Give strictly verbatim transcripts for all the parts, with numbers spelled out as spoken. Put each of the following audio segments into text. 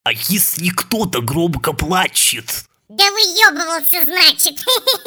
А если кто-то громко плачет? Да выебывался, значит.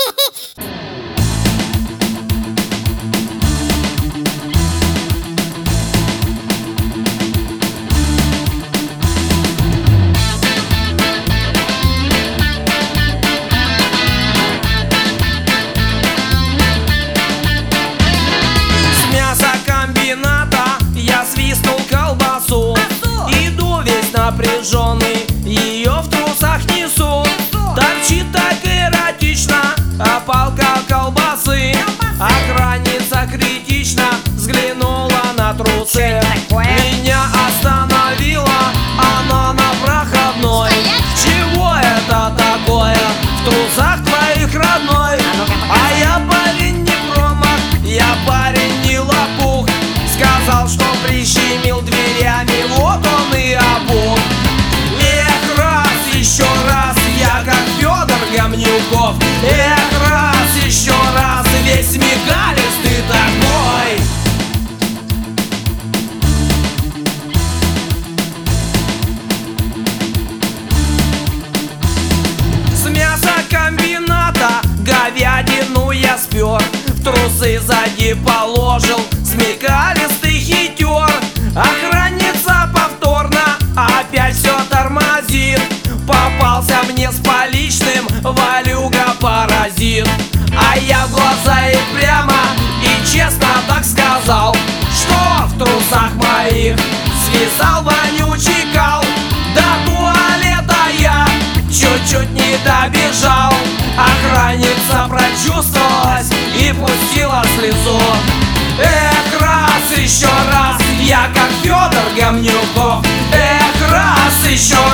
С мясокомбината я свистнул колбасу. Иду весь напряженный, ее в трусах несу. Торчит так эротично, а палка колбасы. Охранница критично взглянула на трусы. Меня остановила она на проходной. Чего это такое в трусах твоих, родной? А я парень не промах, я парень не лопух. Сказал, что прищемил дверями, вот он и обух. Эх, раз, еще раз, я как Федор Гамнюков. Эх, раз, еще раз, весь смекалистый такой. С мясокомбината говядину я спер, в трусы сзади положил, смекалистый хитер. Охранница повторно опять все тормозит. Попался мне с поличным Валюга-паразит. А я в глаза и прямо и честно так сказал, что в трусах моих связал вонючий кал. До туалета я чуть-чуть не добежал. Охранница прочувствовалась и пустила слезу. Эх, раз, еще раз, я как Федор Гамнюков. Эх, раз, еще